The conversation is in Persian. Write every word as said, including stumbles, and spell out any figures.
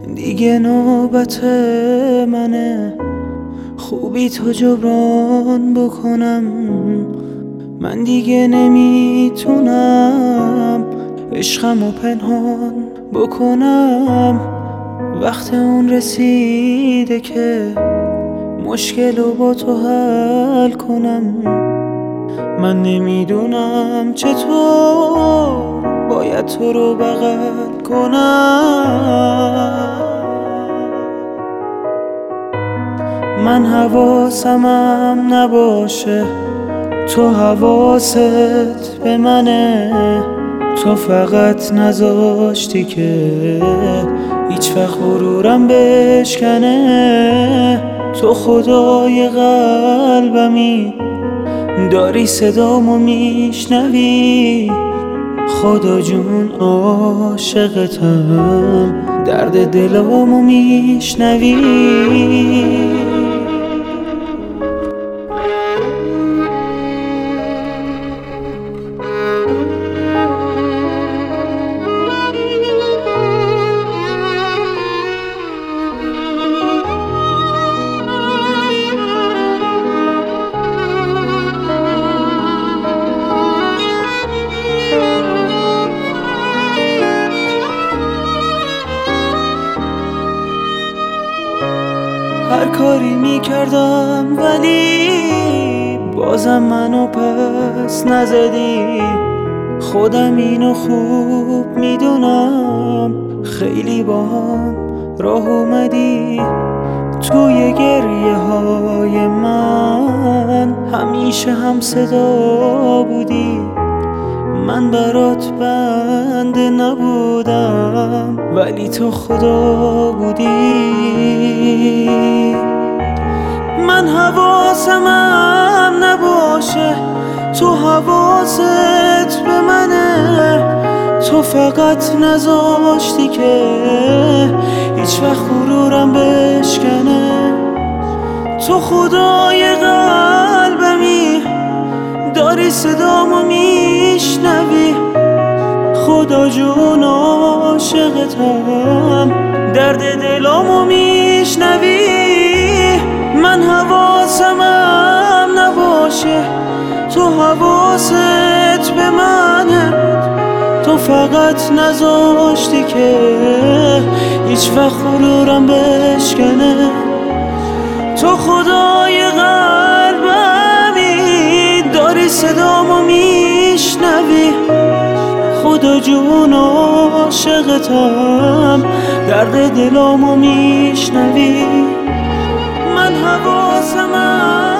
دیگه نوبت منه خوبی تو جبران بکنم. من دیگه نمیتونم عشقمو پنهان بکنم. وقت اون رسیده که مشکلو با تو حل کنم. من نمیدونم چطور باید تو رو بغل کنم. من حواسمم نباشه تو حواست به منه. تو فقط نذاشتی که هیچ وقت غرورم بشکنه. تو خدای قلبمی داری صدامو میشنوی. خدا جون عاشقتم درد دلامو میشنوی. هر کاری میکردم ولی بازم منو پس نزدی. خودم اینو خوب میدونم خیلی با هم راه اومدی. توی گریه های من همیشه هم صدا بودی. من برات بنده نبودم ولی تو خدا بودی. من حواسمم نباشه تو حواست به منه. تو فقط نذاشتی که هیچ وقت غرورم بشکنه. تو خدای قلبمی داری صدامو میشنوی. خدا جون عاشقتم درد دلامو میشنوی. من حواسمم نباشه تو حواست به منه. تو فقط نذاشتی که هیچ وقت غرورم بشکنه. تو خدای قلبمی داری صدامو میشنوی. خدا جون عاشقتم درد دلامو میشنوی. من حواسمم